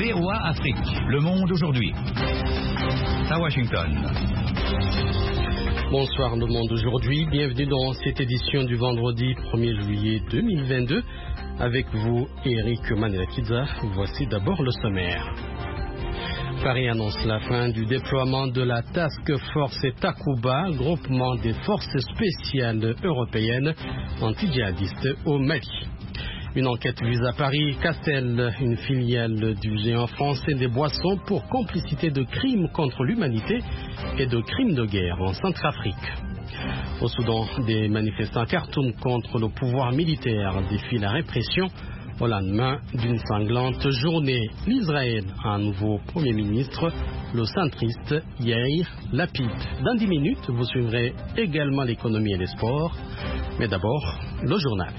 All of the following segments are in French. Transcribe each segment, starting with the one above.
VOA Afrique, le monde aujourd'hui. À Washington. Bonsoir le monde aujourd'hui, bienvenue dans cette édition du vendredi 1er juillet 2022. Avec vous, Eric Manelakiza, voici d'abord le sommaire. Paris annonce la fin du déploiement de la Task Force Takuba, groupement des forces spéciales européennes anti-djihadistes au Mali. Une enquête vise à Paris, Castel, une filiale du géant français des boissons pour complicité de crimes contre l'humanité et de crimes de guerre en Centrafrique. Au Soudan, des manifestants à Khartoum contre le pouvoir militaire défient la répression au lendemain d'une sanglante journée. L'Israël a un nouveau Premier ministre, le centriste Yair Lapid. Dans 10 minutes, vous suivrez également l'économie et les sports. Mais d'abord, le journal.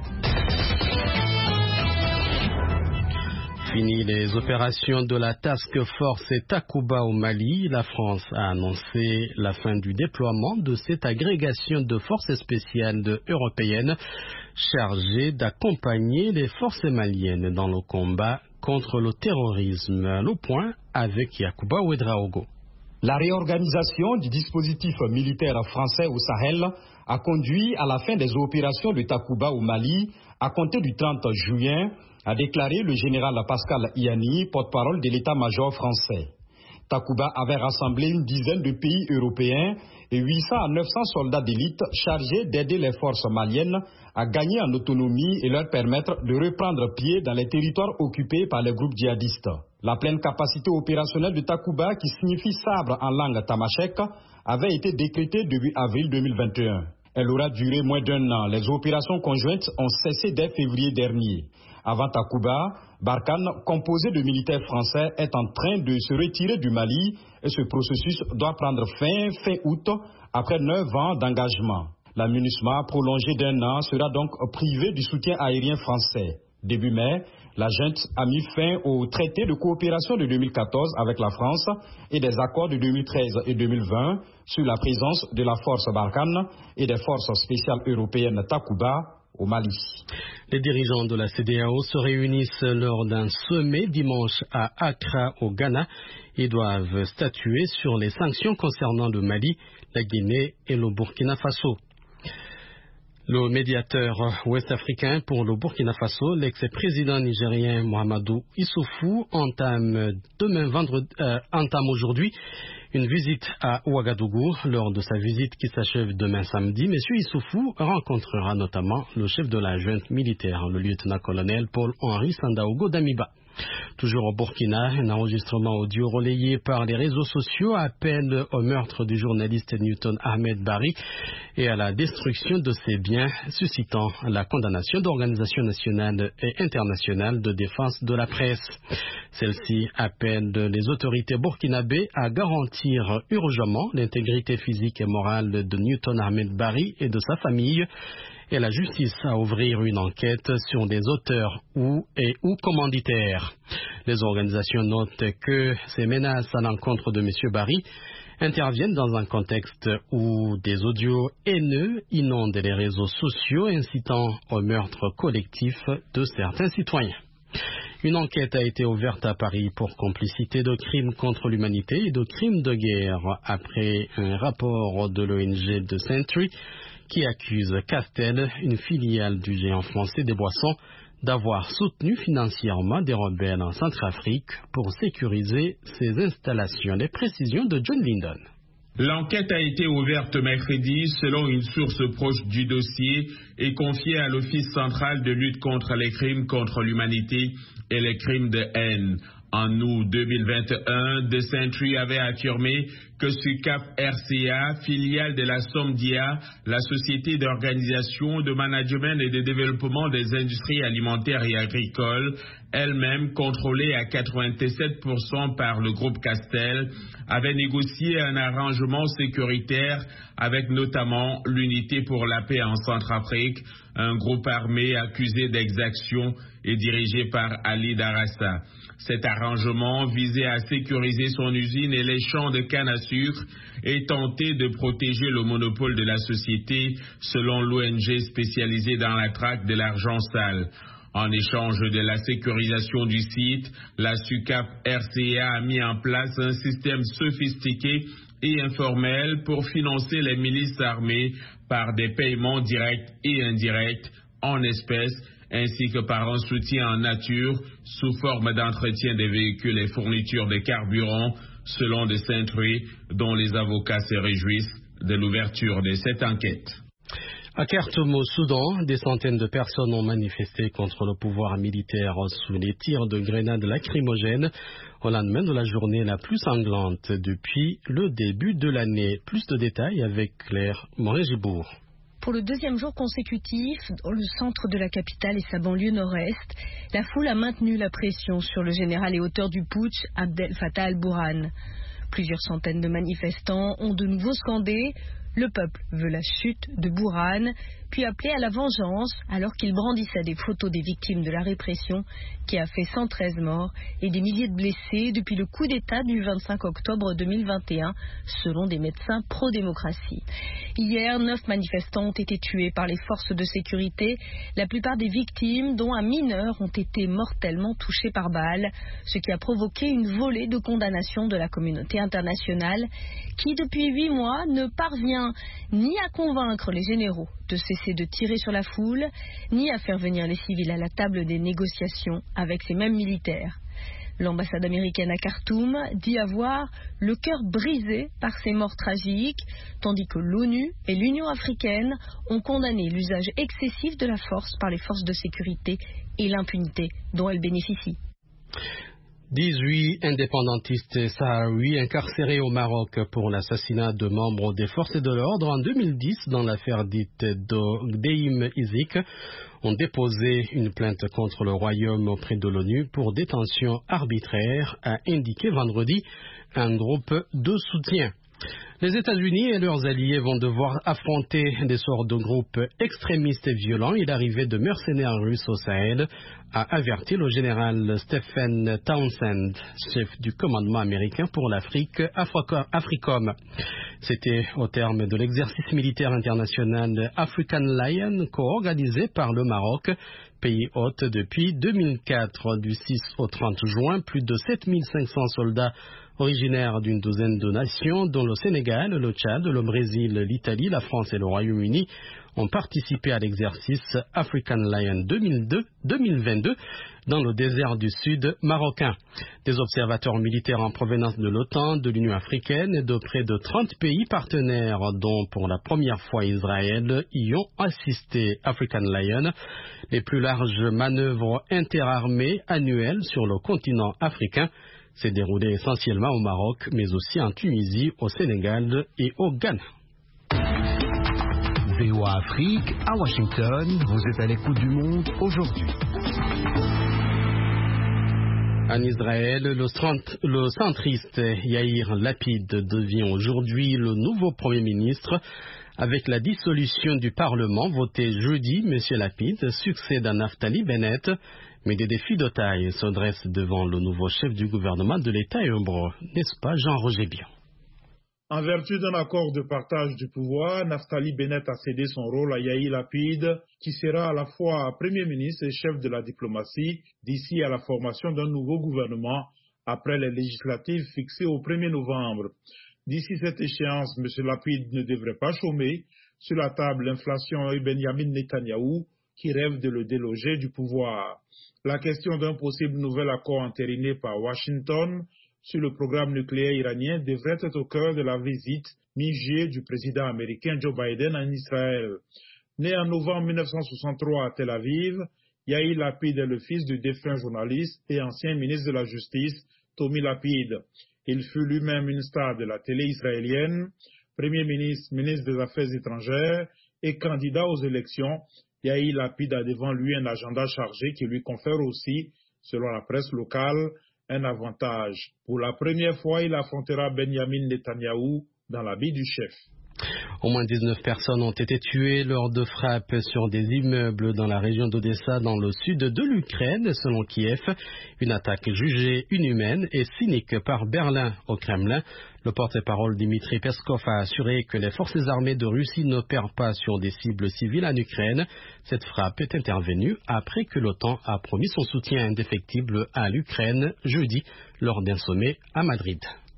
Fini les opérations de la Task Force Takuba au Mali, la France a annoncé la fin du déploiement de cette agrégation de forces spéciales européennes chargée d'accompagner les forces maliennes dans le combat contre le terrorisme. Le point avec Yacouba Ouedraogo. La réorganisation du dispositif militaire français au Sahel a conduit à la fin des opérations de Takuba au Mali à compter du 30 juin, a déclaré le général Pascal Iani, porte-parole de l'état-major français. Takuba avait rassemblé une dizaine de pays européens et 800 à 900 soldats d'élite chargés d'aider les forces maliennes à gagner en autonomie et leur permettre de reprendre pied dans les territoires occupés par les groupes djihadistes. La pleine capacité opérationnelle de Takuba, qui signifie sabre en langue tamashek, avait été décrétée début avril 2021. Elle aura duré moins d'un an. Les opérations conjointes ont cessé dès février dernier. Avant Takuba, Barkhane, composé de militaires français, est en train de se retirer du Mali et ce processus doit prendre fin août après 9 ans d'engagement. La MINUSMA, prolongée d'un an, sera donc privée du soutien aérien français. Début mai, la junte a mis fin au traité de coopération de 2014 avec la France et des accords de 2013 et 2020 sur la présence de la force Barkhane et des forces spéciales européennes Takuba au Mali. Les dirigeants de la CEDEAO se réunissent lors d'un sommet dimanche à Accra au Ghana et doivent statuer sur les sanctions concernant le Mali, la Guinée et le Burkina Faso. Le médiateur ouest-africain pour le Burkina Faso, l'ex-président nigérien Mahamadou Issoufou, entame aujourd'hui une visite à Ouagadougou. Lors de sa visite qui s'achève demain samedi, M. Issoufou rencontrera notamment le chef de la junte militaire, le lieutenant-colonel Paul-Henri Sandaogo Damiba. Toujours au Burkina, un enregistrement audio relayé par les réseaux sociaux appelle au meurtre du journaliste Newton Ahmed Bari et à la destruction de ses biens, suscitant la condamnation d'organisations nationales et internationales de défense de la presse. Celle-ci appelle les autorités burkinabées à garantir urgemment l'intégrité physique et morale de Newton Ahmed Bari et de sa famille, et la justice à ouvrir une enquête sur des auteurs ou commanditaires. Les organisations notent que ces menaces à l'encontre de M. Bari interviennent dans un contexte où des audios haineux inondent les réseaux sociaux, incitant au meurtre collectif de certains citoyens. Une enquête a été ouverte à Paris pour complicité de crimes contre l'humanité et de crimes de guerre après un rapport de l'ONG de Sentry qui accuse Castel, une filiale du géant français des boissons, d'avoir soutenu financièrement des rebelles en Centrafrique pour sécuriser ses installations. Les précisions de John Lyndon. L'enquête a été ouverte mercredi selon une source proche du dossier et confiée à l'Office central de lutte contre les crimes contre l'humanité et les crimes de haine. En août 2021, The Sentry avait affirmé que SUCAP RCA, filiale de la SOMDIA, la Société d'organisation, de management et de développement des industries alimentaires et agricoles, elle-même contrôlée à 87% par le groupe Castel, avait négocié un arrangement sécuritaire avec notamment l'Unité pour la paix en Centrafrique, un groupe armé accusé d'exaction et dirigé par Ali Darassa. Cet arrangement visait à sécuriser son usine et les champs de canne à sucre et tenter de protéger le monopole de la société selon l'ONG spécialisée dans la traque de l'argent sale. En échange de la sécurisation du site, la SUCAP RCA a mis en place un système sophistiqué et informel pour financer les milices armées par des paiements directs et indirects en espèces, ainsi que par un soutien en nature sous forme d'entretien des véhicules et fourniture de carburant, selon de Saint-Truy, dont les avocats se réjouissent de l'ouverture de cette enquête. À Khartoum, au Soudan, des centaines de personnes ont manifesté contre le pouvoir militaire sous les tirs de grenades lacrymogènes au lendemain de la journée la plus sanglante depuis le début de l'année. Plus de détails avec Claire Moret-Gibourg. Pour le deuxième jour consécutif, dans le centre de la capitale et sa banlieue nord-est, la foule a maintenu la pression sur le général et auteur du putsch, Abdel Fattah al-Burhan. Plusieurs centaines de manifestants ont de nouveau scandé « Le peuple veut la chute de Burhan », puis appelé à la vengeance alors qu'il brandissait des photos des victimes de la répression qui a fait 113 morts et des milliers de blessés depuis le coup d'État du 25 octobre 2021, selon des médecins pro-démocratie. Hier, 9 manifestants ont été tués par les forces de sécurité. La plupart des victimes, dont un mineur, ont été mortellement touchés par balles, ce qui a provoqué une volée de condamnation de la communauté internationale qui, depuis 8 mois, ne parvient ni à convaincre les généraux de cesser de tirer sur la foule, ni à faire venir les civils à la table des négociations avec ces mêmes militaires. L'ambassade américaine à Khartoum dit avoir le cœur brisé par ces morts tragiques, tandis que l'ONU et l'Union africaine ont condamné l'usage excessif de la force par les forces de sécurité et l'impunité dont elles bénéficient. 18 indépendantistes sahraouis incarcérés au Maroc pour l'assassinat de membres des forces de l'ordre en 2010 dans l'affaire dite d'Eim Izik ont déposé une plainte contre le Royaume auprès de l'ONU pour détention arbitraire, a indiqué vendredi un groupe de soutien. Les États-Unis et leurs alliés vont devoir affronter des sortes de groupes extrémistes et violents et l'arrivée de mercenaires russes au Sahel, a averti le général Stephen Townsend, chef du commandement américain pour l'Afrique, AFRICOM. C'était au terme de l'exercice militaire international African Lion, co-organisé par le Maroc, pays hôte depuis 2004. Du 6 au 30 juin, plus de 7500 soldats originaires d'une douzaine de nations, dont le Sénégal, le Tchad, le Brésil, l'Italie, la France et le Royaume-Uni, ont participé à l'exercice African Lion 2022 dans le désert du sud marocain. Des observateurs militaires en provenance de l'OTAN, de l'Union africaine et de près de 30 pays partenaires, dont pour la première fois Israël, y ont assisté. African Lion, les plus larges manœuvres interarmées annuelles sur le continent africain, s'est déroulé essentiellement au Maroc, mais aussi en Tunisie, au Sénégal et au Ghana. VOA Afrique, à Washington, vous êtes à l'écoute du monde aujourd'hui. En Israël, le centriste Yair Lapid devient aujourd'hui le nouveau Premier ministre. Avec la dissolution du Parlement votée jeudi, M. Lapid succède à Naftali Bennett, mais des défis de taille se dressent devant le nouveau chef du gouvernement de l'État hébreu, n'est-ce pas Jean-Roger Bion? En vertu d'un accord de partage du pouvoir, Naftali Bennett a cédé son rôle à Yair Lapid, qui sera à la fois Premier ministre et chef de la diplomatie d'ici à la formation d'un nouveau gouvernement après les législatives fixées au 1er novembre. D'ici cette échéance, M. Lapid ne devrait pas chômer. Sur la table, l'inflation et Benjamin Netanyahou, qui rêve de le déloger du pouvoir. La question d'un possible nouvel accord entériné par Washington sur le programme nucléaire iranien devrait être au cœur de la visite mi-juillet du président américain Joe Biden en Israël. Né en novembre 1963 à Tel Aviv, Yair Lapid est le fils du défunt journaliste et ancien ministre de la Justice, Tommy Lapid. Il fut lui-même une star de la télé israélienne, Premier ministre, ministre des Affaires étrangères et candidat aux élections. Yair Lapid a devant lui un agenda chargé qui lui confère aussi, selon la presse locale, un avantage. Pour la première fois, il affrontera Benjamin Netanyahou dans l'habit du chef. Au moins 19 personnes ont été tuées lors de frappes sur des immeubles dans la région d'Odessa, dans le sud de l'Ukraine, selon Kiev. Une attaque jugée inhumaine et cynique par Berlin au Kremlin. Le porte-parole Dmitri Peskov a assuré que les forces armées de Russie n'opèrent pas sur des cibles civiles en Ukraine. Cette frappe est intervenue après que l'OTAN a promis son soutien indéfectible à l'Ukraine jeudi lors d'un sommet à Madrid.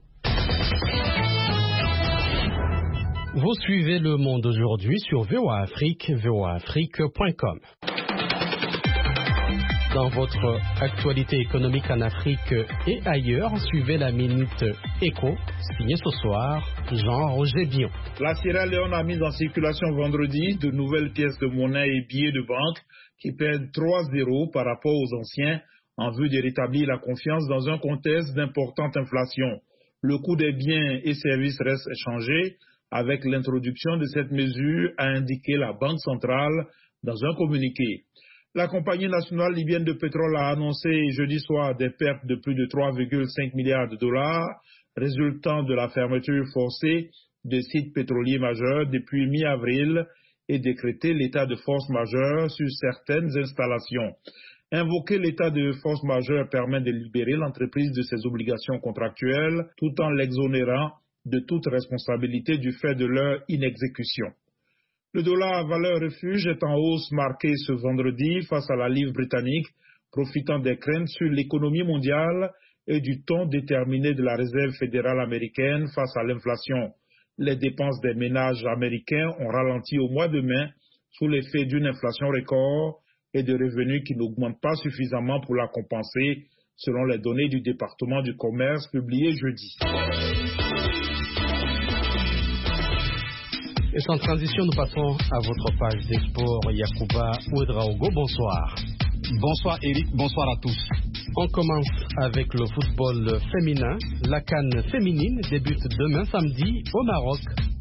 Vous suivez Le Monde aujourd'hui sur VOA Afrique, voaafrique.com. Dans votre actualité économique en Afrique et ailleurs, suivez la Minute Éco, signée ce soir Jean-Roger Bion. La Sierra Leone a mis en circulation vendredi de nouvelles pièces de monnaie et billets de banque qui perdent 3-0 par rapport aux anciens en vue de rétablir la confiance dans un contexte d'importante inflation. Le coût des biens et services reste échangé avec l'introduction de cette mesure, a indiqué la Banque centrale dans un communiqué. La compagnie nationale libyenne de pétrole a annoncé jeudi soir des pertes de plus de 3,5 milliards de dollars résultant de la fermeture forcée de sites pétroliers majeurs depuis mi-avril et décrété l'état de force majeure sur certaines installations. Invoquer l'état de force majeure permet de libérer l'entreprise de ses obligations contractuelles tout en l'exonérant de toute responsabilité du fait de leur inexécution. Le dollar à valeur refuge est en hausse marquée ce vendredi face à la livre britannique, profitant des craintes sur l'économie mondiale et du ton déterminé de la Réserve fédérale américaine face à l'inflation. Les dépenses des ménages américains ont ralenti au mois de mai sous l'effet d'une inflation record et de revenus qui n'augmentent pas suffisamment pour la compenser, selon les données du département du commerce publiées jeudi. Et sans transition, nous passons à votre page des sports. Yacouba Ouedraogo, bonsoir. Bonsoir Eric, bonsoir à tous. On commence avec le football féminin. La CAN féminine débute demain samedi au Maroc.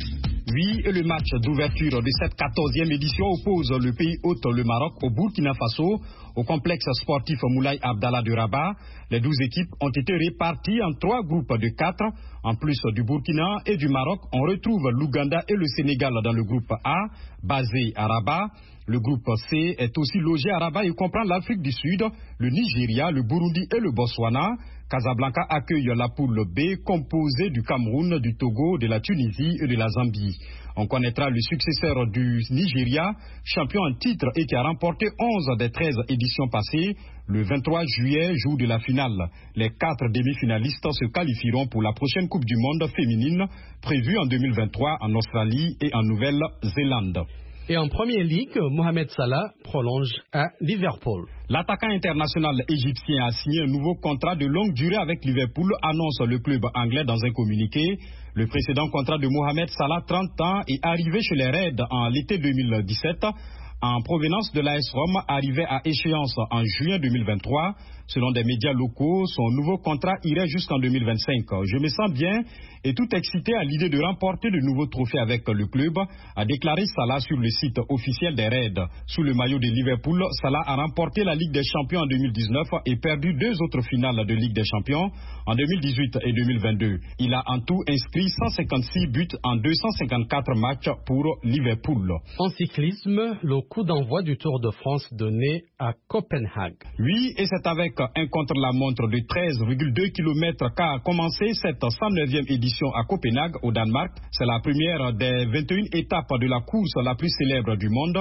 Oui, et le match d'ouverture de cette 14e édition oppose le pays hôte, le Maroc, au Burkina Faso, au complexe sportif Moulay Abdallah de Rabat. Les 12 équipes ont été réparties en 3 groupes de 4. En plus du Burkina et du Maroc, on retrouve l'Ouganda et le Sénégal dans le groupe A, basé à Rabat. Le groupe C est aussi logé à Rabat et comprend l'Afrique du Sud, le Nigeria, le Burundi et le Botswana. Casablanca accueille la poule B composée du Cameroun, du Togo, de la Tunisie et de la Zambie. On connaîtra le successeur du Nigeria, champion en titre et qui a remporté 11 des 13 éditions passées. Le 23 juillet, jour de la finale. Les 4 demi-finalistes se qualifieront pour la prochaine Coupe du Monde féminine prévue en 2023 en Australie et en Nouvelle-Zélande. Et en Premier League, Mohamed Salah prolonge à Liverpool. L'attaquant international égyptien a signé un nouveau contrat de longue durée avec Liverpool, annonce le club anglais dans un communiqué. Le précédent contrat de Mohamed Salah, 30 ans, est arrivé chez les Reds en l'été 2017. En provenance de l'AS Rome, arrivé à échéance en juin 2023. Selon des médias locaux, son nouveau contrat irait jusqu'en 2025. Je me sens bien et tout excité à l'idée de remporter de nouveaux trophées avec le club, a déclaré Salah sur le site officiel des Reds. Sous le maillot de Liverpool, Salah a remporté la Ligue des Champions en 2019 et perdu 2 autres finales de Ligue des Champions en 2018 et 2022. Il a en tout inscrit 156 buts en 254 matchs pour Liverpool. En cyclisme, le coup d'envoi du Tour de France donné à Copenhague. Oui, et c'est avec un contre-la-montre de 13,2 km qu'a commencé cette 109e édition à Copenhague, au Danemark. C'est la première des 21 étapes de la course la plus célèbre du monde.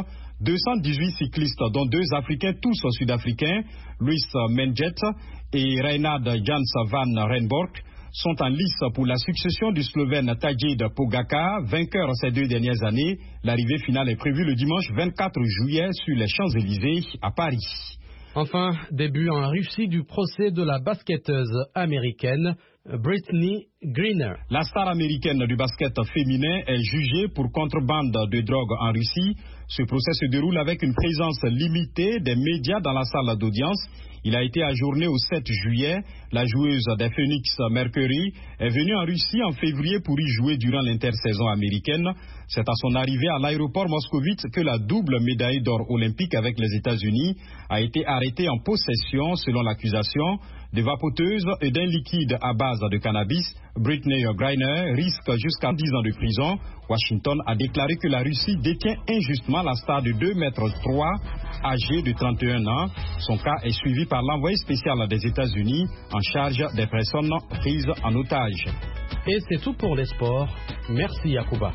218 cyclistes, dont 2 Africains, tous sud-africains, Luis Menget et Reinhard Jans van Rensburg, sont en lice pour la succession du Slovène Tadej Pogačar, vainqueur ces 2 dernières années. L'arrivée finale est prévue le dimanche 24 juillet sur les Champs-Élysées à Paris. Enfin, début en Russie du procès de la basketteuse américaine Brittney Griner. La star américaine du basket féminin est jugée pour contrebande de drogue en Russie. Ce procès se déroule avec une présence limitée des médias dans la salle d'audience. Il a été ajourné au 7 juillet. La joueuse des Phoenix Mercury est venue en Russie en février pour y jouer durant l'intersaison américaine. C'est à son arrivée à l'aéroport moscovite que la double médaille d'or olympique avec les États-Unis a été arrêtée en possession, selon l'accusation, de vapoteuses et d'un liquide à base de cannabis, Brittney Griner risque jusqu'à 10 ans de prison. Washington a déclaré que la Russie détient injustement la star de 2,3 m, âgée de 31 ans. Son cas est suivi par l'envoyé spécial des États-Unis en charge des personnes prises en otage. Et c'est tout pour les sports. Merci Yacouba.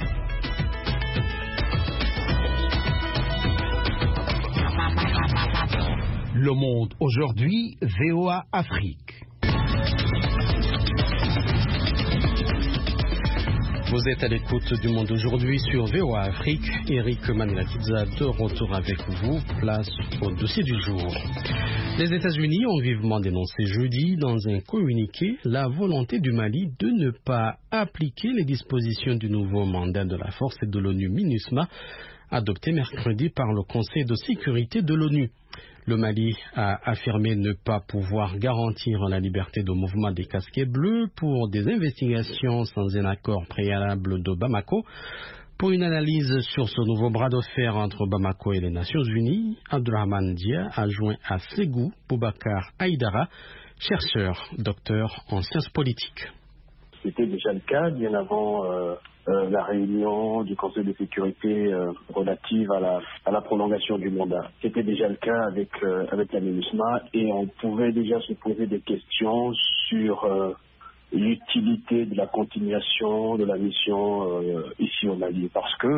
Le Monde aujourd'hui, VOA Afrique. Vous êtes à l'écoute du Monde aujourd'hui sur VOA Afrique. Eric Manilakidza de retour avec vous. Place au dossier du jour. Les États-Unis ont vivement dénoncé jeudi dans un communiqué la volonté du Mali de ne pas appliquer les dispositions du nouveau mandat de la force de l'ONU MINUSMA adopté mercredi par le Conseil de sécurité de l'ONU. Le Mali a affirmé ne pas pouvoir garantir la liberté de mouvement des casquets bleus pour des investigations sans un accord préalable de Bamako. Pour une analyse sur ce nouveau bras de fer entre Bamako et les Nations Unies, Abdurrahman Dia a joint à Ségou Boubacar Aïdara, chercheur, docteur en sciences politiques. C'était déjà le cas bien avant la réunion du Conseil de sécurité relative à la prolongation du mandat. C'était déjà le cas avec la MINUSMA et on pouvait déjà se poser des questions sur l'utilité de la continuation de la mission ici au Mali. Parce que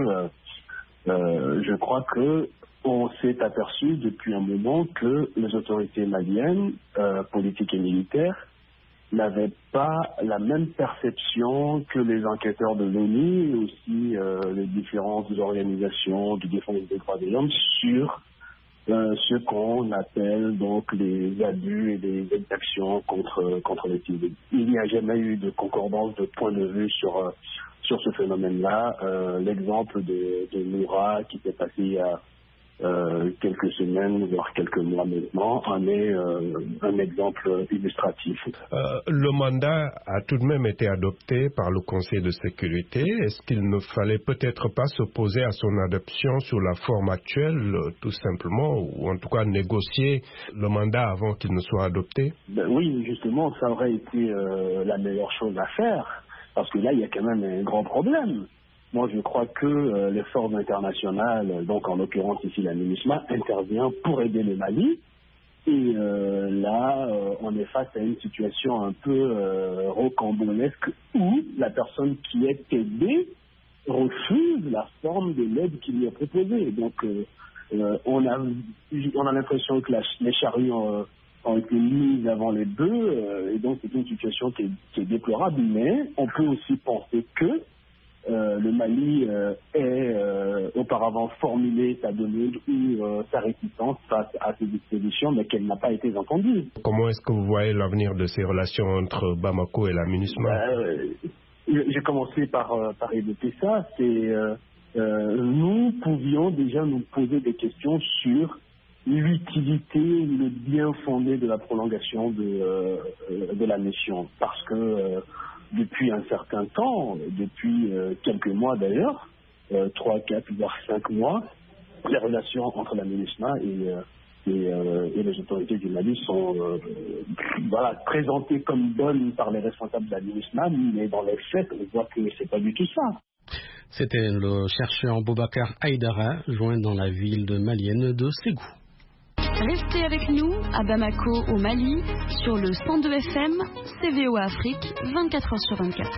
je crois que on s'est aperçu depuis un moment que les autorités maliennes, politiques et militaires, n'avaient pas la même perception que les enquêteurs de l'ONU et aussi les différentes organisations de défense des droits de l'homme sur ce qu'on appelle donc les abus et les exactions contre les civils. Il n'y a jamais eu de concordance de point de vue sur ce phénomène-là. L'exemple de Noura qui s'est passé il y a quelques semaines, voire quelques mois maintenant, en est un exemple illustratif. Le mandat a tout de même été adopté par le Conseil de sécurité. Est-ce qu'il ne fallait peut-être pas s'opposer à son adoption sous la forme actuelle, tout simplement, ou en tout cas négocier le mandat avant qu'il ne soit adopté? Oui, justement, ça aurait été la meilleure chose à faire, parce que là, il y a quand même un grand problème. Moi, je crois que les forces internationales, donc en l'occurrence ici la MINUSMA, intervient pour aider le Mali. Et là, on est face à une situation un peu rocambolesque où la personne qui est aidée refuse la forme de l'aide qui lui est proposée. Donc, on a l'impression que les charrues ont été mises avant les bœufs, et donc c'est une situation qui est déplorable. Mais on peut aussi penser que le Mali ait auparavant formulé sa demande ou sa réticence face à ces dispositions, mais qu'elle n'a pas été entendue. Comment est-ce que vous voyez l'avenir de ces relations entre Bamako et la MINUSMA? J'ai commencé par évoquer ça. Nous pouvions déjà nous poser des questions sur l'utilité ou le bien fondé de la prolongation de la mission, parce que depuis un certain temps, depuis quelques mois d'ailleurs, 3, 4, voire 5 mois, les relations entre la MINUSMA et les autorités du Mali sont présentées comme bonnes par les responsables de la MINUSMA, mais dans les faits, on voit que c'est pas du tout ça. C'était le chercheur Boubacar Aïdara, joint dans la ville malienne de Ségou. Restez avec nous à Bamako au Mali sur le 102 FM, CVO Afrique, 24h sur 24.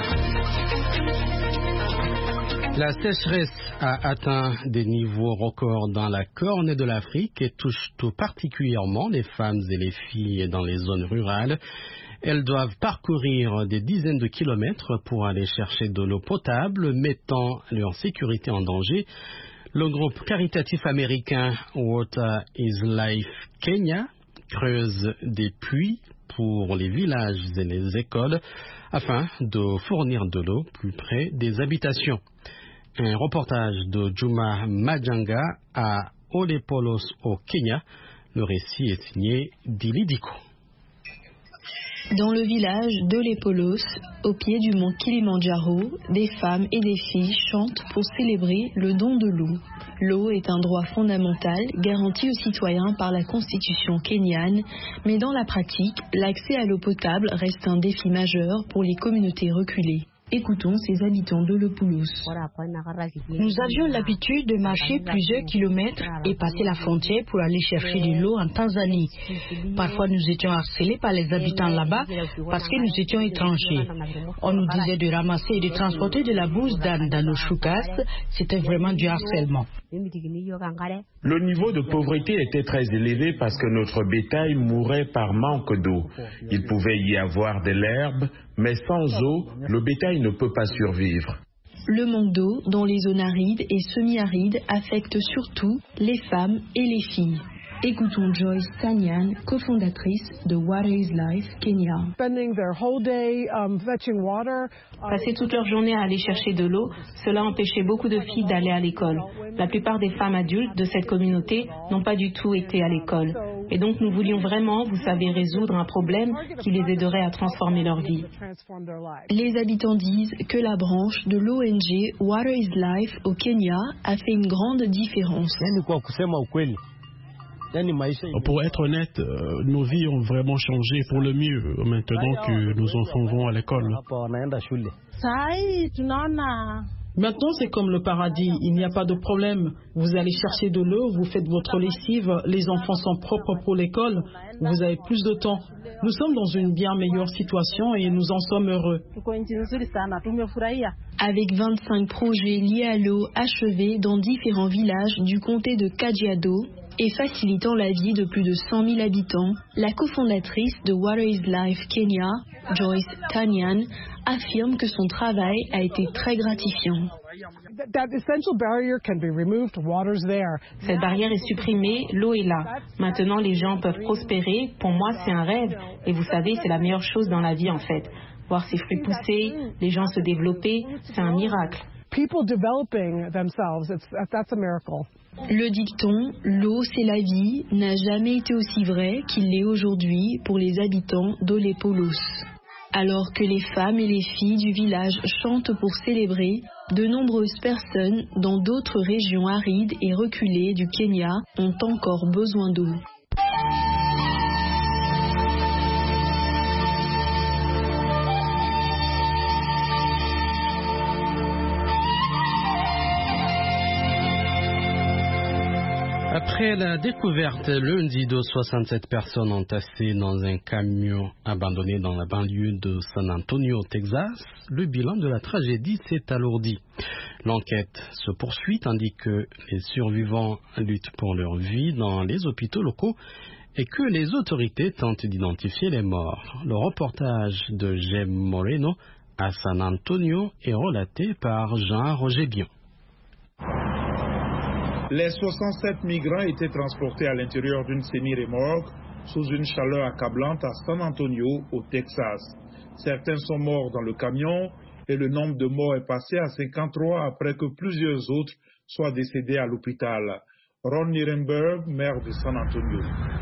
La sécheresse a atteint des niveaux records dans la Corne de l'Afrique et touche tout particulièrement les femmes et les filles dans les zones rurales. Elles doivent parcourir des dizaines de kilomètres pour aller chercher de l'eau potable, mettant leur sécurité en danger. Le groupe caritatif américain Water is Life Kenya creuse des puits pour les villages et les écoles afin de fournir de l'eau plus près des habitations. Un reportage de Juma Majanga à Olepolos au Kenya. Le récit est signé Dili Diko. Dans le village d'Olepolos, au pied du mont Kilimandjaro, des femmes et des filles chantent pour célébrer le don de l'eau. L'eau est un droit fondamental garanti aux citoyens par la Constitution kenyane, mais dans la pratique, l'accès à l'eau potable reste un défi majeur pour les communautés reculées. Écoutons ces habitants de Lopoulos. Nous avions l'habitude de marcher plusieurs kilomètres et passer la frontière pour aller chercher de l'eau en Tanzanie. Parfois, nous étions harcelés par les habitants là-bas parce que nous étions étrangers. On nous disait de ramasser et de transporter de la bouse d'âne dans nos choucas. C'était vraiment du harcèlement. Le niveau de pauvreté était très élevé parce que notre bétail mourait par manque d'eau. Il pouvait y avoir de l'herbe, mais sans eau, le bétail ne peut pas survivre. Le manque d'eau dans les zones arides et semi-arides affecte surtout les femmes et les filles. Écoutons Joyce Tanyan, cofondatrice de Water is Life Kenya. Passer toute leur journée à aller chercher de l'eau, cela empêchait beaucoup de filles d'aller à l'école. La plupart des femmes adultes de cette communauté n'ont pas du tout été à l'école. Et donc nous voulions vraiment, vous savez, résoudre un problème qui les aiderait à transformer leur vie. Les habitants disent que la branche de l'ONG Water is Life au Kenya a fait une grande différence. Pour être honnête, nos vies ont vraiment changé pour le mieux maintenant que nos enfants vont à l'école. Maintenant, c'est comme le paradis. Il n'y a pas de problème. Vous allez chercher de l'eau, vous faites votre lessive, les enfants sont propres pour l'école, vous avez plus de temps. Nous sommes dans une bien meilleure situation et nous en sommes heureux. Avec 25 projets liés à l'eau achevés dans différents villages du comté de Kajiado et facilitant la vie de plus de 100 000 habitants, la cofondatrice de Water is Life Kenya, Joyce Tanyan, affirme que son travail a été très gratifiant. Cette barrière est supprimée, l'eau est là. Maintenant, les gens peuvent prospérer. Pour moi, c'est un rêve. Et vous savez, c'est la meilleure chose dans la vie, en fait. Voir ses fruits pousser, les gens se développer, c'est un miracle. Le dicton « l'eau c'est la vie » n'a jamais été aussi vrai qu'il l'est aujourd'hui pour les habitants d'Olepolos. Alors que les femmes et les filles du village chantent pour célébrer, de nombreuses personnes dans d'autres régions arides et reculées du Kenya ont encore besoin d'eau. Après la découverte lundi de 67 personnes entassées dans un camion abandonné dans la banlieue de San Antonio, au Texas, le bilan de la tragédie s'est alourdi. L'enquête se poursuit tandis que les survivants luttent pour leur vie dans les hôpitaux locaux et que les autorités tentent d'identifier les morts. Le reportage de Jem Moreno à San Antonio est relaté par Jean-Roger Bion. Les 67 migrants étaient transportés à l'intérieur d'une semi-remorque sous une chaleur accablante à San Antonio, au Texas. Certains sont morts dans le camion et le nombre de morts est passé à 53 après que plusieurs autres soient décédés à l'hôpital. Ron Nirenberg, maire de San Antonio.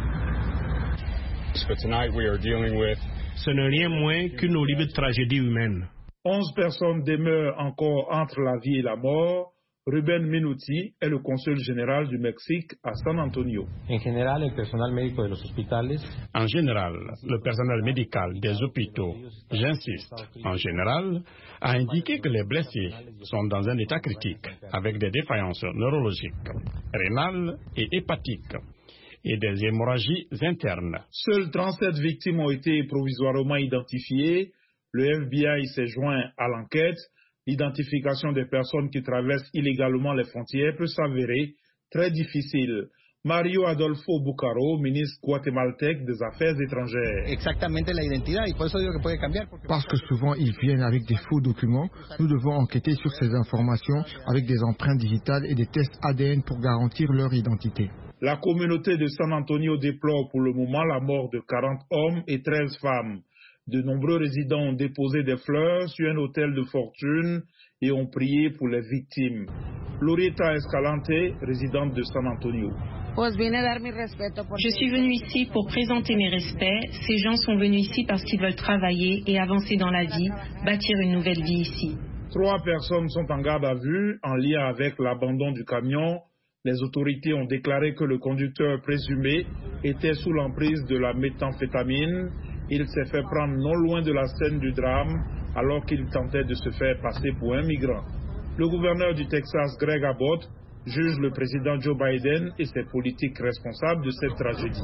Ce n'est rien moins qu'une horrible tragédie humaine. 11 personnes demeurent encore entre la vie et la mort. Ruben Minuti est le consul général du Mexique à San Antonio. En général, le personnel médical des hôpitaux, j'insiste, en général, a indiqué que les blessés sont dans un état critique, avec des défaillances neurologiques, rénales et hépatiques, et des hémorragies internes. Seules 37 victimes ont été provisoirement identifiées. Le FBI s'est joint à l'enquête. L'identification des personnes qui traversent illégalement les frontières peut s'avérer très difficile. Mario Adolfo Bucaro, ministre guatémaltèque des Affaires étrangères. Parce que souvent ils viennent avec des faux documents, nous devons enquêter sur ces informations avec des empreintes digitales et des tests ADN pour garantir leur identité. La communauté de San Antonio déplore pour le moment la mort de 40 hommes et 13 femmes. De nombreux résidents ont déposé des fleurs sur un autel de fortune et ont prié pour les victimes. Lorieta Escalante, résidente de San Antonio. Je suis venue ici pour présenter mes respects. Ces gens sont venus ici parce qu'ils veulent travailler et avancer dans la vie, bâtir une nouvelle vie ici. 3 personnes sont en garde à vue en lien avec l'abandon du camion Les autorités ont déclaré que le conducteur présumé était sous l'emprise de la méthamphétamine. Il s'est fait prendre non loin de la scène du drame alors qu'il tentait de se faire passer pour un migrant. Le gouverneur du Texas, Greg Abbott, juge le président Joe Biden et ses politiques responsables de cette tragédie.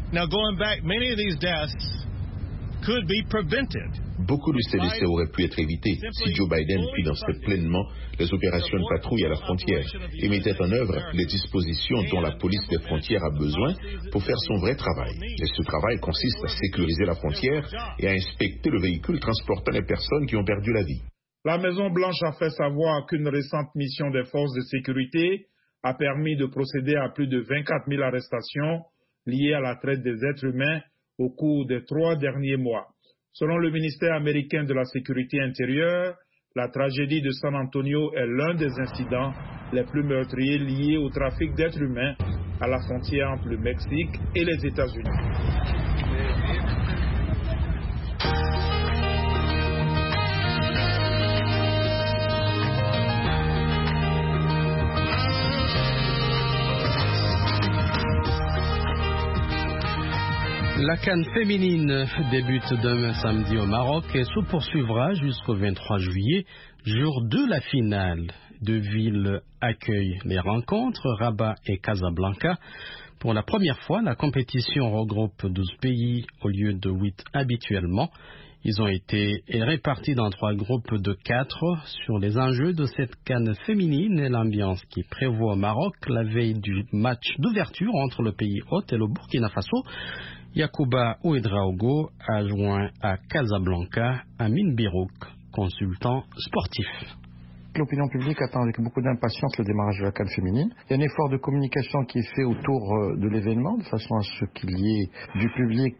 Beaucoup de ces décès auraient pu être évités si Joe Biden finançait pleinement les opérations de patrouille à la frontière et mettait en œuvre les dispositions dont la police des frontières a besoin pour faire son vrai travail. Et ce travail consiste à sécuriser la frontière et à inspecter le véhicule transportant les personnes qui ont perdu la vie. La Maison-Blanche a fait savoir qu'une récente mission des forces de sécurité a permis de procéder à plus de 24 000 arrestations liées à la traite des êtres humains au cours des 3 derniers mois. Selon le ministère américain de la Sécurité intérieure, la tragédie de San Antonio est l'un des incidents les plus meurtriers liés au trafic d'êtres humains à la frontière entre le Mexique et les États-Unis. La CAN féminine débute demain samedi au Maroc et se poursuivra jusqu'au 23 juillet, jour de la finale. 2 villes accueillent les rencontres, Rabat et Casablanca. Pour la première fois, la compétition regroupe 12 pays au lieu de 8 habituellement. Ils ont été répartis dans 3 groupes de 4 sur les enjeux de cette CAN féminine et l'ambiance qui prévaut au Maroc la veille du match d'ouverture entre le pays hôte et le Burkina Faso. Yacouba Ouedraogo a joint à Casablanca Amin Birouk, consultant sportif. L'opinion publique attend avec beaucoup d'impatience le démarrage de la CAN féminine. Il y a un effort de communication qui est fait autour de l'événement, de façon à ce qu'il y ait du public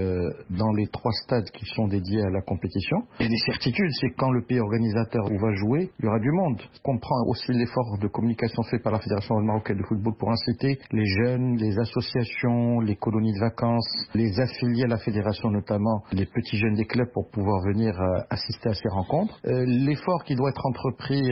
dans les 3 stades qui sont dédiés à la compétition. Et des certitudes, c'est quand le pays organisateur où va jouer, il y aura du monde. On comprend aussi l'effort de communication fait par la Fédération marocaine de football pour inciter les jeunes, les associations, les colonies de vacances, les affiliés à la fédération notamment, les petits jeunes des clubs pour pouvoir venir assister à ces rencontres. L'effort qui doit être entrepris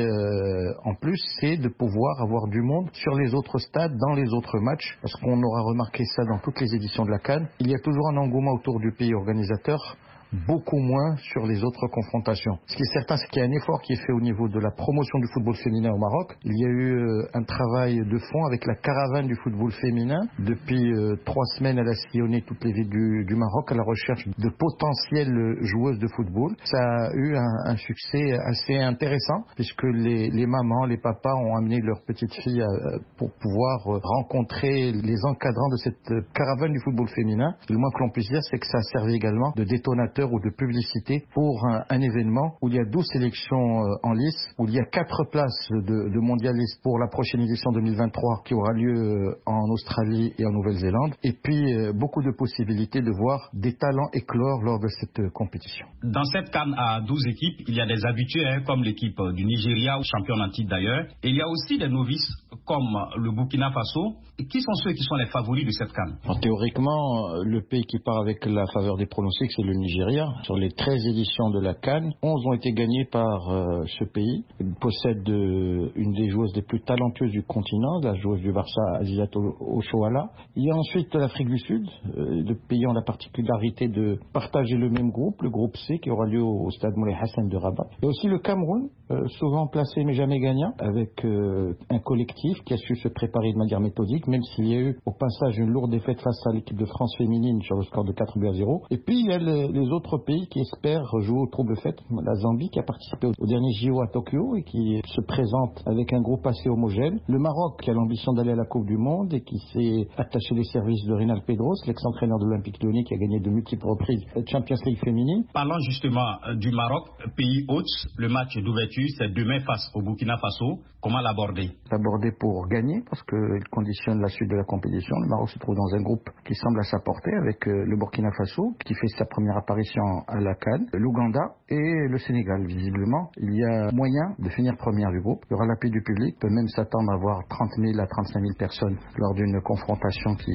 en plus, c'est de pouvoir avoir du monde sur les autres stades, dans les autres matchs, parce qu'on aura remarqué ça dans toutes les éditions de la CAN. Il y a toujours un engouement autour du pays organisateur, beaucoup moins sur les autres confrontations. Ce qui est certain, c'est qu'il y a un effort qui est fait au niveau de la promotion du football féminin au Maroc. Il y a eu un travail de fond avec la caravane du football féminin. Depuis 3 semaines, elle a sillonné toutes les villes du Maroc à la recherche de potentielles joueuses de football. Ça a eu un succès assez intéressant puisque les mamans, les papas ont amené leurs petites filles pour pouvoir rencontrer les encadrants de cette caravane du football féminin. Le moins que l'on puisse dire, c'est que ça a servi également de détonateur ou de publicité pour un événement où il y a 12 sélections en lice, où il y a 4 places de mondialistes pour la prochaine édition 2023 qui aura lieu en Australie et en Nouvelle-Zélande, et puis beaucoup de possibilités de voir des talents éclore lors de cette compétition. Dans cette CAN à 12 équipes, il y a des habitués comme l'équipe du Nigeria, championne en titre d'ailleurs, et il y a aussi des novices comme le Burkina Faso. Qui sont ceux qui sont les favoris de cette CAN? Théoriquement, le pays qui part avec la faveur des pronostics, c'est le Nigeria. Sur les 13 éditions de la CAN, 11 ont été gagnées par ce pays. Il possède une des joueuses les plus talentueuses du continent, la joueuse du Barça, Azizat Oshoala. Il y a ensuite l'Afrique du Sud, le pays ont la particularité de partager le même groupe, le groupe C, qui aura lieu au stade Moulay Hassan de Rabat. Il y a aussi le Cameroun, souvent placé mais jamais gagnant, avec un collectif qui a su se préparer de manière méthodique, même s'il y a eu au passage une lourde défaite face à l'équipe de France féminine sur le score de 4-0. Et puis il y a les autres pays qui espèrent jouer au trouble fête. La Zambie qui a participé au dernier JO à Tokyo et qui se présente avec un groupe assez homogène. Le Maroc qui a l'ambition d'aller à la Coupe du Monde et qui s'est attaché les services de Rinal Pedros, l'ex-entraîneur de l'Olympique Lyonnais qui a gagné de multiples reprises la Champions League féminine. Parlons justement du Maroc, pays hôte. Le match d'ouverture, c'est demain face au Burkina Faso. Comment l'aborder? L'aborder pour gagner parce qu'il conditionne la suite de la compétition. Le Maroc se trouve dans un groupe qui semble à sa portée avec le Burkina Faso qui fait sa première apparition à la CAN, l'Ouganda et le Sénégal. Visiblement, il y a moyen de finir première du groupe. Il y aura l'appui du public, peut même s'attendre à avoir 30 000 à 35 000 personnes lors d'une confrontation qui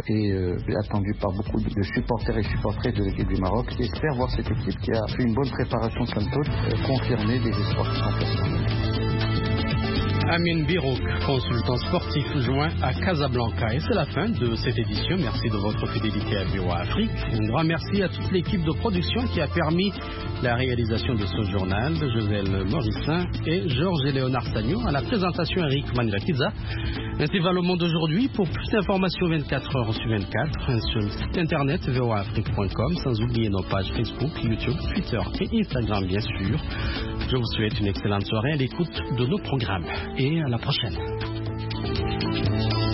est attendue par beaucoup de supporters et supportrices de l'équipe du Maroc qui espèrent voir cette équipe qui a fait une bonne préparation comme toute confirmer des espoirs qui sont possibles. Amin Birouk, consultant sportif joint à Casablanca. Et c'est la fin de cette édition. Merci de votre fidélité à VOA Afrique. Un grand merci à toute l'équipe de production qui a permis la réalisation de ce journal, de Joselle Morissin et Georges Léonard Sagnon. À la présentation, Eric Manirakiza. Ainsi va le monde aujourd'hui. Pour plus d'informations 24 heures sur 24, sur le site internet voaafrique.com, sans oublier nos pages Facebook, YouTube, Twitter et Instagram, bien sûr. Je vous souhaite une excellente soirée à l'écoute de nos programmes et à la prochaine.